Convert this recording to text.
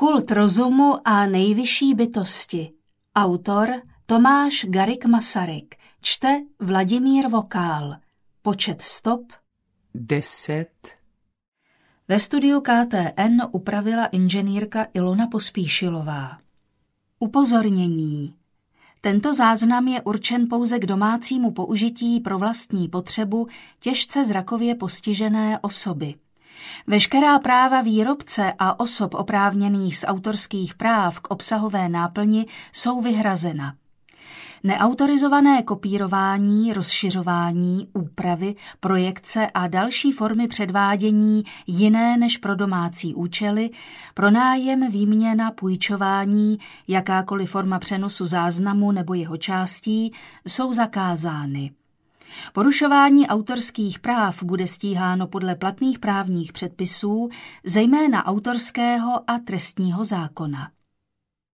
Kult rozumu a nejvyšší bytosti. Autor Tomáš Garrigue Masaryk. Čte Vladimír Vokál. Počet stop 10. Ve studiu KTN upravila inženýrka Ilona Pospíšilová. Upozornění. Tento záznam je určen pouze k domácímu použití pro vlastní potřebu těžce zrakově postižené osoby. Veškerá práva výrobce a osob oprávněných z autorských práv k obsahové náplni jsou vyhrazena. Neautorizované kopírování, rozšiřování, úpravy, projekce a další formy předvádění jiné než pro domácí účely, pronájem, výměna, půjčování, jakákoliv forma přenosu záznamu nebo jeho částí jsou zakázány. Porušování autorských práv bude stíháno podle platných právních předpisů, zejména autorského a trestního zákona.